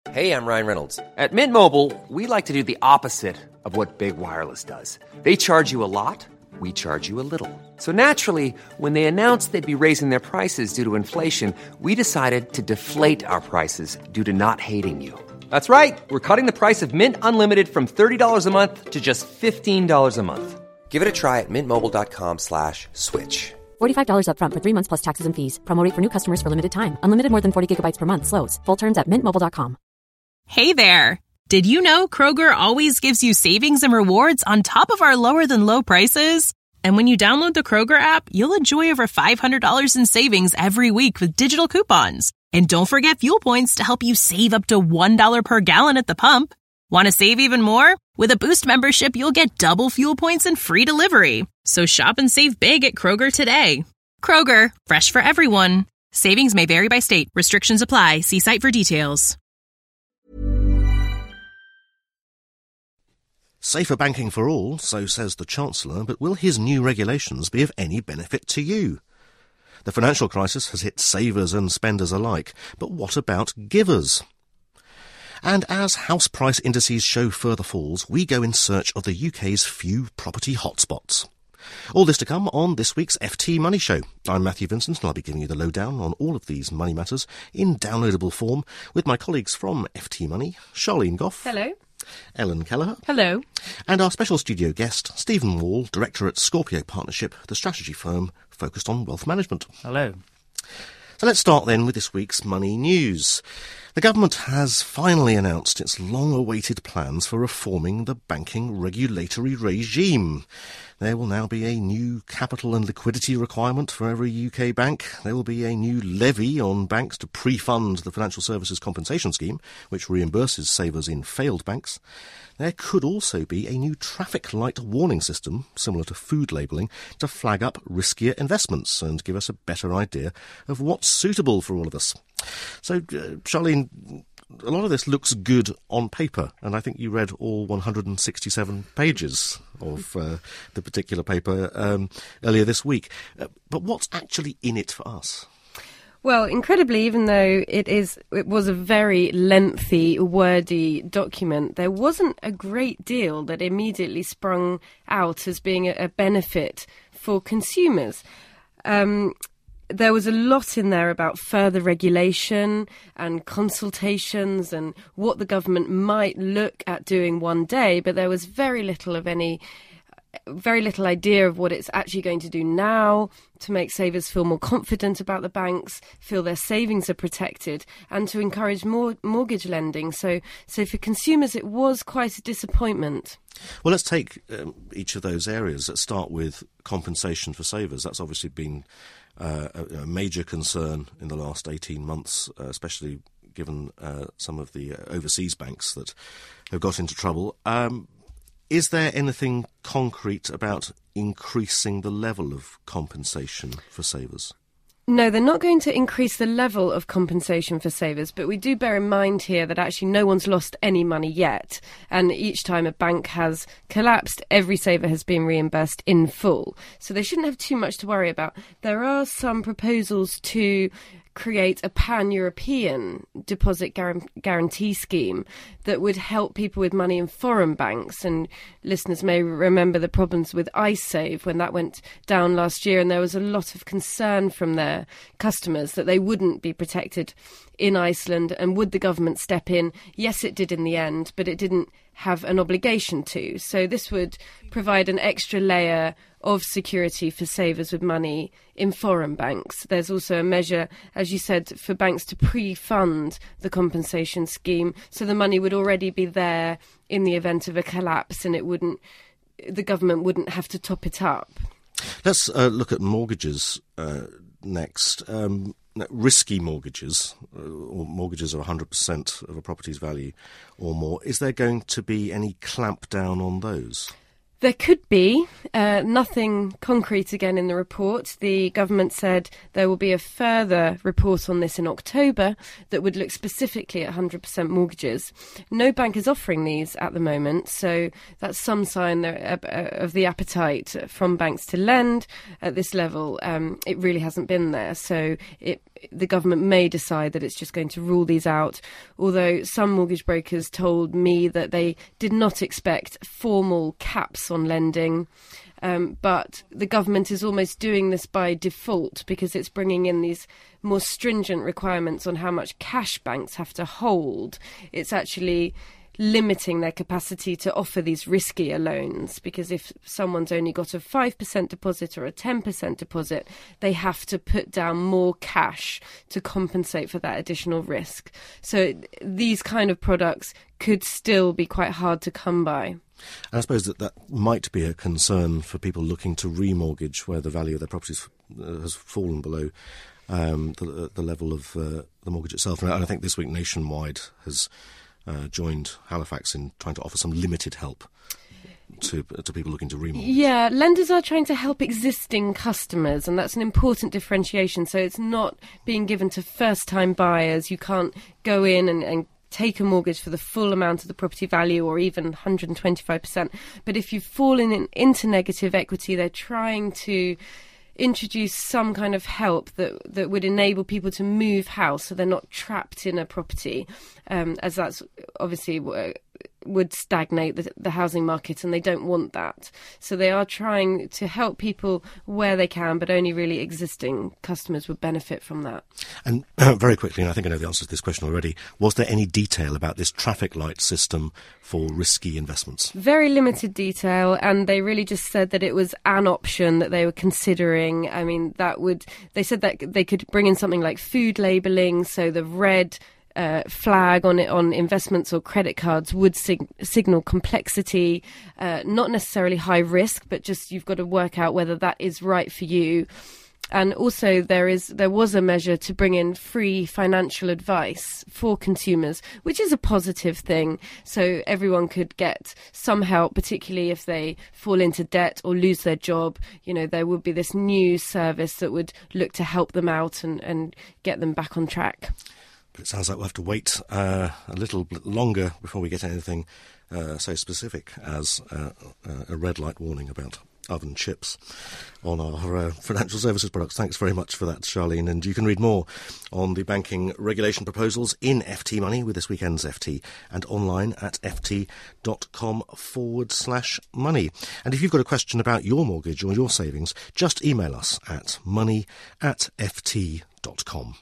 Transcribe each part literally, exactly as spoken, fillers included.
Hey, I'm Ryan Reynolds. At Mint Mobile, we like to do the opposite of what Big Wireless does. They charge you a lot, we charge you a little. So naturally, when they announced they'd be raising their prices due to inflation, we decided to deflate our prices due to not hating you. That's right. We're cutting the price of Mint Unlimited from thirty dollars a month to just fifteen dollars a month. Give it a try at mintmobile.com slash switch. forty-five dollars up front for three months plus taxes and fees. Promo rate for new customers for limited time. Unlimited more than forty gigabytes per month slows. Full terms at mint mobile dot com. Hey there. Did you know Kroger always gives you savings and rewards on top of our lower than low prices? And when you download the Kroger app, you'll enjoy over five hundred dollars in savings every week with digital coupons. And don't forget fuel points to help you save up to one dollar per gallon at the pump. Want to save even more? With a Boost membership, you'll get double fuel points and free delivery. So shop and save big at Kroger today. Kroger, fresh for everyone. Savings may vary by state. Restrictions apply. See site for details. Safer banking for all, so says the Chancellor, but will his new regulations be of any benefit to you? The financial crisis has hit savers and spenders alike, but what about givers? And as house price indices show further falls, we go in search of the U K's few property hotspots. All this to come on this week's F T Money Show. I'm Matthew Vincent and I'll be giving you the lowdown on all of these money matters in downloadable form with my colleagues from F T Money, Charlene Goff. Hello. Ellen Kelleher. Hello. And our special studio guest, Stephen Wall, Director at Scorpio Partnership, the strategy firm focused on wealth management. Hello. So let's start then with this week's money news. The government has finally announced its long-awaited plans for reforming the banking regulatory regime. There will now be a new capital and liquidity requirement for every U K bank. There will be a new levy on banks to pre-fund the Financial Services Compensation Scheme, which reimburses savers in failed banks. There could also be a new traffic light warning system, similar to food labelling, to flag up riskier investments and give us a better idea of what's suitable for all of us. So, uh, Charlene, a lot of this looks good on paper, and I think you read all one hundred sixty-seven pages of uh, the particular paper um, earlier this week. Uh, but what's actually in it for us? Well, incredibly, even though it is, it was a very lengthy, wordy document, there wasn't a great deal that immediately sprung out as being a, a benefit for consumers. Um, There was a lot in there about further regulation and consultations and what the government might look at doing one day, but there was very little of any, very little idea of what it's actually going to do now to make savers feel more confident about the banks, feel their savings are protected, and to encourage more mortgage lending. So, so for consumers, it was quite a disappointment. Well, let's take um, each of those areas. Let's start with compensation for savers. That's obviously been Uh, a, a major concern in the last eighteen months, uh, especially given uh, some of the uh, overseas banks that have got into trouble. Um, is there anything concrete about increasing the level of compensation for savers? No, they're not going to increase the level of compensation for savers, but we do bear in mind here that actually no one's lost any money yet. And each time a bank has collapsed, every saver has been reimbursed in full. So they shouldn't have too much to worry about. There are some proposals to create a pan-European deposit guar- guarantee scheme that would help people with money in foreign banks. And listeners may remember the problems with iSave when that went down last year, and there was a lot of concern from their customers that they wouldn't be protected in Iceland. And would the government step in? Yes, it did in the end, but it didn't have an obligation to. So this would provide an extra layer of security for savers with money in foreign banks. There's also a measure, as you said, for banks to pre-fund the compensation scheme, so the money would already be there in the event of a collapse, and it wouldn't, the government wouldn't have to top it up. Let's uh, look at mortgages uh, next. Um, risky mortgages, uh, or mortgages are one hundred percent of a property's value or more. Is there going to be any clampdown on those? There could be. Uh, nothing concrete again in the report. The government said there will be a further report on this in October that would look specifically at one hundred percent mortgages. No bank is offering these at the moment, so that's some sign of the appetite from banks to lend at this level. Um, it really hasn't been there, so it the government may decide that it's just going to rule these out, although some mortgage brokers told me that they did not expect formal caps on lending. Um, but the government is almost doing this by default because it's bringing in these more stringent requirements on how much cash banks have to hold. It's actually limiting their capacity to offer these riskier loans, because if someone's only got a five percent deposit or a ten percent deposit, they have to put down more cash to compensate for that additional risk. So these kind of products could still be quite hard to come by. And I suppose that that might be a concern for people looking to remortgage where the value of their properties uh, has fallen below um, the, the level of uh, the mortgage itself. And I think this week Nationwide has uh, joined Halifax in trying to offer some limited help to to people looking to remortgage. Yeah, lenders are trying to help existing customers, and that's an important differentiation. So it's not being given to first-time buyers. You can't go in and, and take a mortgage for the full amount of the property value or even one hundred twenty-five percent. But if you've fallen in, into negative equity, they're trying to introduce some kind of help that that would enable people to move house so they're not trapped in a property, um, as that's obviously uh, would stagnate the, the housing market, and they don't want that. So they are trying to help people where they can, but only really existing customers would benefit from that. And uh, very quickly, and I think I know the answer to this question already, was there any detail about this traffic light system for risky investments? Very limited detail, and they really just said that it was an option that they were considering. I mean, that would, they said that they could bring in something like food labelling, so the red Uh, flag on it on investments or credit cards would sig- signal complexity, uh, not necessarily high risk, but just you've got to work out whether that is right for you. And also there is there was a measure to bring in free financial advice for consumers, which is a positive thing. So everyone could get some help, particularly if they fall into debt or lose their job. You know, there would be this new service that would look to help them out and, and get them back on track. But it sounds like we'll have to wait uh, a little bit longer before we get anything uh, so specific as uh, a red light warning about oven chips on our uh, financial services products. Thanks very much for that, Charlene. And you can read more on the banking regulation proposals in F T Money with this weekend's F T and online at ft.com forward slash money. And if you've got a question about your mortgage or your savings, just email us at money at ft.com.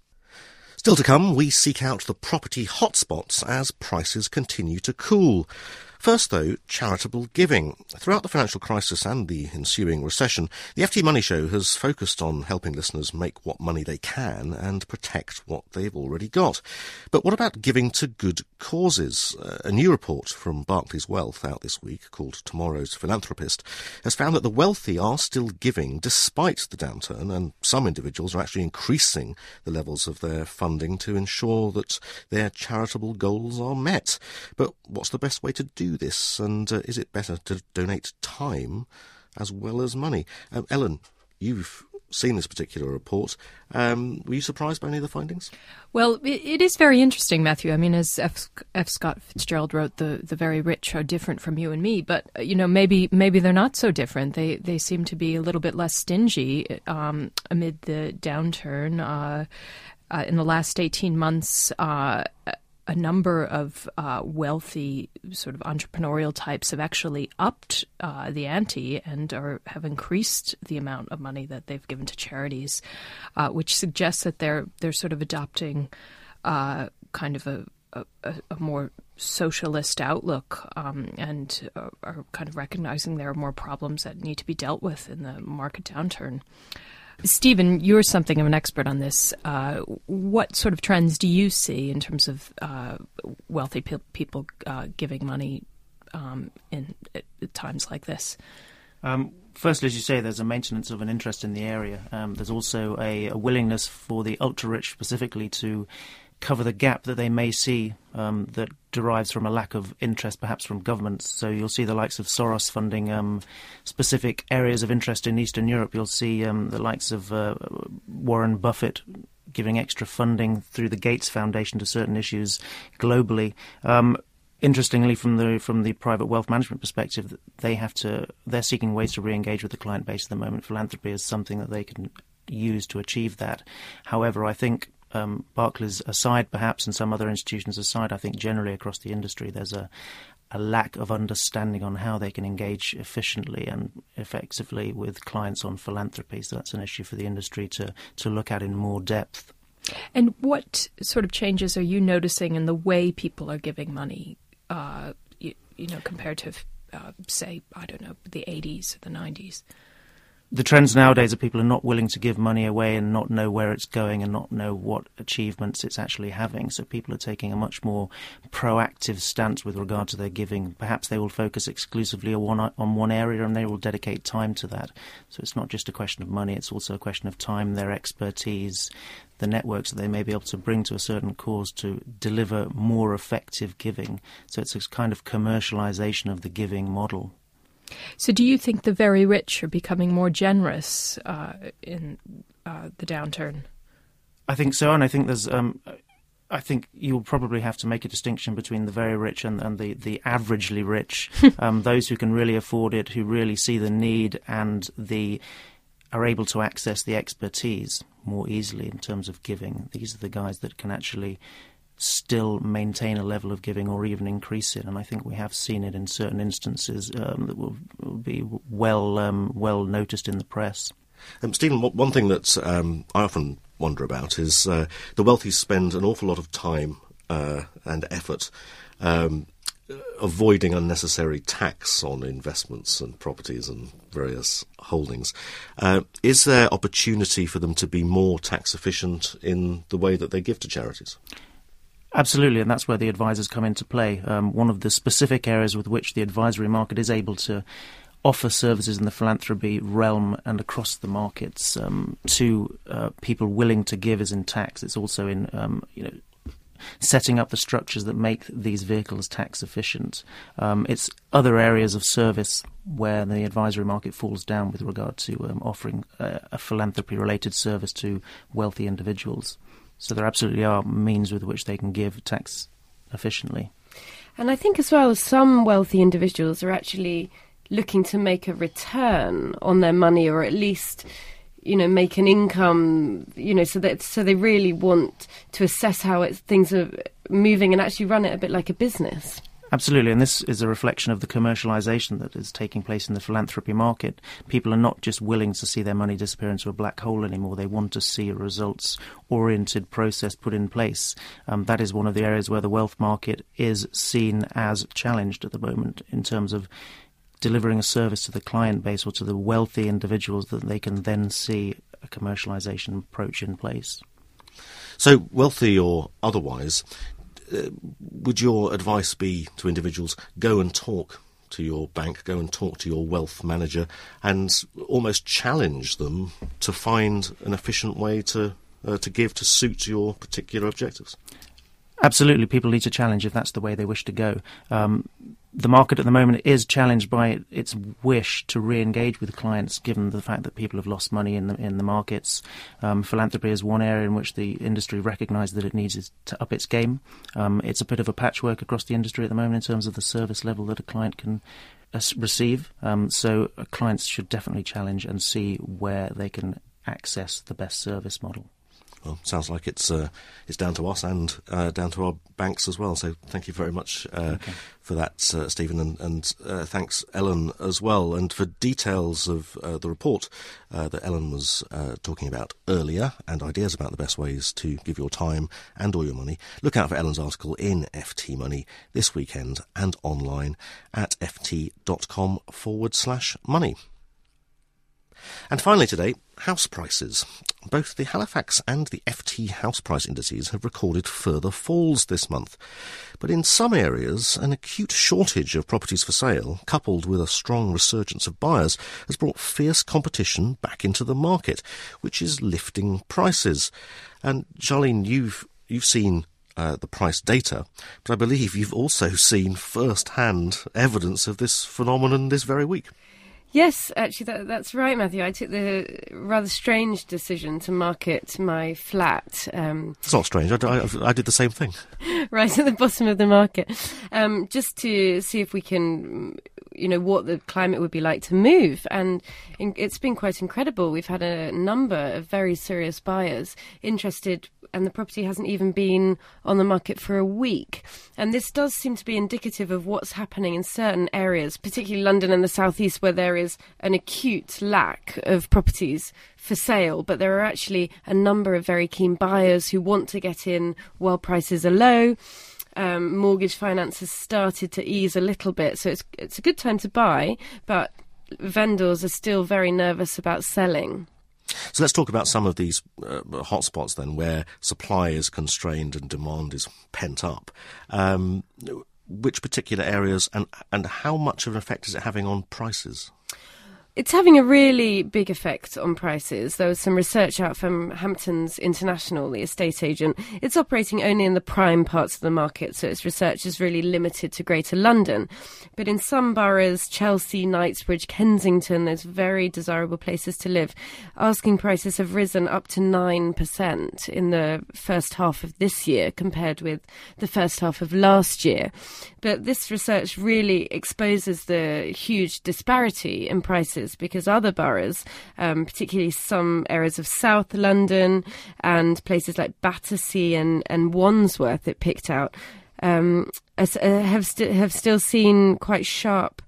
Still to come, we seek out the property hotspots as prices continue to cool. First, though, charitable giving. Throughout the financial crisis and the ensuing recession, the F T Money Show has focused on helping listeners make what money they can and protect what they've already got. But what about giving to good causes? A new report from Barclays Wealth out this week, called Tomorrow's Philanthropist, has found that the wealthy are still giving despite the downturn, and some individuals are actually increasing the levels of their funding to ensure that their charitable goals are met. But what's the best way to do this, and uh, is it better to donate time as well as money? Um, Ellen, you've seen this particular report. Um, were you surprised by any of the findings? Well, it, it is very interesting, Matthew. I mean, as F. F. Scott Fitzgerald wrote, the, the very rich are different from you and me. But, you know, maybe maybe they're not so different. They they seem to be a little bit less stingy um, amid the downturn. Uh, uh, in the last eighteen months, uh, a number of uh, wealthy sort of entrepreneurial types have actually upped uh, the ante and are, have increased the amount of money that they've given to charities, uh, which suggests that they're they're sort of adopting uh, kind of a, a, a more socialist outlook um, and uh, are kind of recognizing there are more problems that need to be dealt with in the market downturn. Stephen, you're something of an expert on this. Uh, what sort of trends do you see in terms of uh, wealthy pe- people uh, giving money um, in at times like this? Um, firstly, as you say, there's a maintenance of an interest in the area. Um, there's also a, a willingness for the ultra-rich specifically to cover the gap that they may see um, that derives from a lack of interest perhaps from governments. So you'll see the likes of Soros funding um, specific areas of interest in Eastern Europe. You'll see um, the likes of uh, Warren Buffett giving extra funding through the Gates Foundation to certain issues globally. Um, interestingly, from the from the private wealth management perspective, they have to they're seeking ways to re-engage with the client base at the moment. Philanthropy is something that they can use to achieve that. However, I think um, Barclays aside, perhaps, and some other institutions aside, I think generally across the industry there's a a lack of understanding on how they can engage efficiently and effectively with clients on philanthropy. So that's an issue for the industry to, to look at in more depth. And what sort of changes are you noticing in the way people are giving money, uh, you, you know, compared to, uh, say, I don't know, the eighties or the nineties? The trends nowadays are people are not willing to give money away and not know where it's going and not know what achievements it's actually having. So people are taking a much more proactive stance with regard to their giving. Perhaps they will focus exclusively on one, on one area and they will dedicate time to that. So it's not just a question of money, it's also a question of time, their expertise, the networks that they may be able to bring to a certain cause to deliver more effective giving. So it's a kind of commercialization of the giving model. So do you think the very rich are becoming more generous uh, in uh, the downturn? I think so, and I think there's. Um, I think you'll probably have to make a distinction between the very rich and, and the, the averagely rich, um, those who can really afford it, who really see the need and the are able to access the expertise more easily in terms of giving. These are the guys that can actually still maintain a level of giving or even increase it, and I think we have seen it in certain instances um, that will, will be well um, well noticed in the press. Um, Stephen, one thing that um, I often wonder about is uh, the wealthy spend an awful lot of time uh, and effort um, avoiding unnecessary tax on investments and properties and various holdings. Uh, is there opportunity for them to be more tax efficient in the way that they give to charities? Absolutely, and that's where the advisors come into play. Um, one of the specific areas with which the advisory market is able to offer services in the philanthropy realm and across the markets um, to uh, people willing to give is in tax. It's also in um, you know setting up the structures that make these vehicles tax efficient. Um, it's other areas of service where the advisory market falls down with regard to um, offering a, a philanthropy-related service to wealthy individuals. So there absolutely are means with which they can give tax efficiently. And I think as well, some wealthy individuals are actually looking to make a return on their money, or at least, you know, make an income, you know, so that so they really want to assess how it, things are moving and actually run it a bit like a business. Absolutely, and this is a reflection of the commercialisation that is taking place in the philanthropy market. People are not just willing to see their money disappear into a black hole anymore. They want to see a results-oriented process put in place. Um, that is one of the areas where the wealth market is seen as challenged at the moment in terms of delivering a service to the client base or to the wealthy individuals that they can then see a commercialisation approach in place. So, wealthy or otherwise, Uh, would your advice be to individuals, go and talk to your bank, go and talk to your wealth manager and almost challenge them to find an efficient way to uh, to give to suit your particular objectives? Absolutely, people need to challenge if that's the way they wish to go. Um, the market at the moment is challenged by its wish to re-engage with clients, given the fact that people have lost money in the in the markets. Um, philanthropy is one area in which the industry recognises that it needs to up its game. Um, it's a bit of a patchwork across the industry at the moment in terms of the service level that a client can uh, receive. Um, so uh, clients should definitely challenge and see where they can access the best service model. Well, sounds like it's uh, it's down to us and uh, down to our banks as well. So thank you very much uh, okay. for that, uh, Stephen, and, and uh, thanks, Ellen, as well. And for details of uh, the report uh, that Ellen was uh, talking about earlier and ideas about the best ways to give your time and or your money, look out for Ellen's article in F T Money this weekend and online at ft.com forward slash money. And finally today, house prices. Both the Halifax and the F T house price indices have recorded further falls this month. But in some areas, an acute shortage of properties for sale, coupled with a strong resurgence of buyers, has brought fierce competition back into the market, which is lifting prices. And Charlene, you've you've seen uh, the price data, but I believe you've also seen first-hand evidence of this phenomenon this very week. Yes, actually, that, that's right, Matthew. I took the rather strange decision to market my flat. Um, it's not strange. I, I, I did the same thing. Right at the bottom of the market, um, just to see if we can you know, what the climate would be like to move. And in, it's been quite incredible. We've had a number of very serious buyers interested, and the property hasn't even been on the market for a week. And this does seem to be indicative of what's happening in certain areas, particularly London and the South East, where there is an acute lack of properties for sale. But there are actually a number of very keen buyers who want to get in while prices are low. Um, mortgage finance has started to ease a little bit, so it's it's a good time to buy, but vendors are still very nervous about selling. So let's talk about some of these uh, hotspots then, where supply is constrained and demand is pent up. Um, which particular areas, and and how much of an effect is it having on prices? It's having a really big effect on prices. There was some research out from Hamptons International, the estate agent. It's operating only in the prime parts of the market, so its research is really limited to Greater London. But in some boroughs, Chelsea, Knightsbridge, Kensington, those very desirable places to live, asking prices have risen up to nine percent in the first half of this year compared with the first half of last year. But this research really exposes the huge disparity in prices, because other boroughs, um, particularly some areas of South London and places like Battersea and, and Wandsworth, it picked out, um, as, uh, have, st- have still seen quite sharp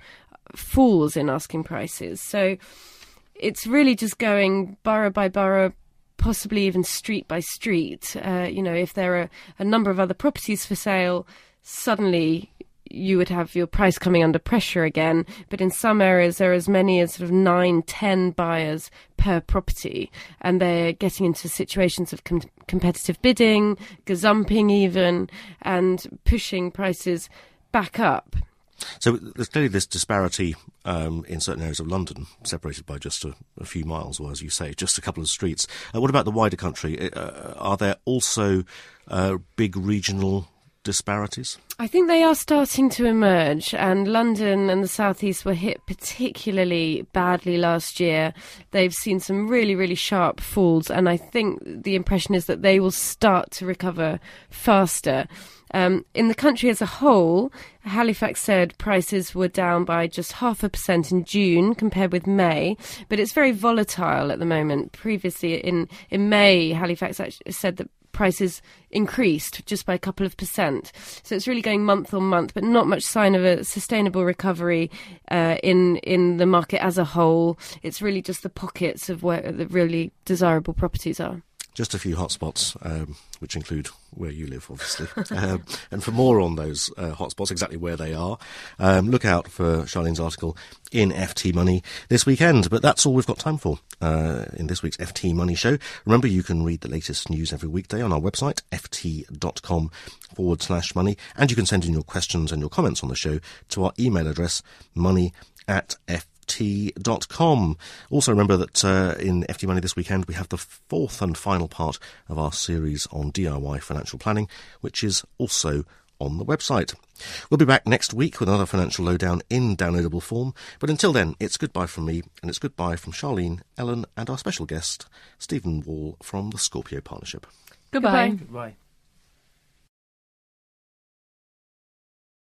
falls in asking prices. So it's really just going borough by borough, possibly even street by street. Uh, you know, if there are a number of other properties for sale, suddenly you would have your price coming under pressure again. But in some areas, there are as many as sort of nine, ten buyers per property, and they're getting into situations of com- competitive bidding, gazumping even, and pushing prices back up. So there's clearly this disparity um, in certain areas of London, separated by just a, a few miles, or as you say, just a couple of streets. Uh, what about the wider country? Uh, are there also uh, big regional disparities? I think they are starting to emerge, and London and the South East were hit particularly badly last year. They've seen some really, really sharp falls, and I think the impression is that they will start to recover faster. Um, in the country as a whole, Halifax said prices were down by just half a percent in June compared with May, but it's very volatile at the moment. Previously, in, in May, Halifax actually said that prices increased just by a couple of percent. So it's really going month on month, but not much sign of a sustainable recovery uh, in in the market as a whole. It's really just the pockets of where the really desirable properties are. Just a few hotspots, um, which include where you live, obviously. um, and for more on those uh, hotspots, exactly where they are, um, look out for Charlene's article in F T Money this weekend. But that's all we've got time for uh, in this week's F T Money Show. Remember, you can read the latest news every weekday on our website, ft.com forward slash money. And you can send in your questions and your comments on the show to our email address, money at f. F T dot com. Also remember that uh, in F T Money this weekend we have the fourth and final part of our series on D I Y financial planning, which is also on the website. We'll be back next week with another financial lowdown in downloadable form, but until then, it's goodbye from me, and it's goodbye from Charlene, Ellen and our special guest, Stephen Wall from the Scorpio Partnership. Goodbye. Goodbye.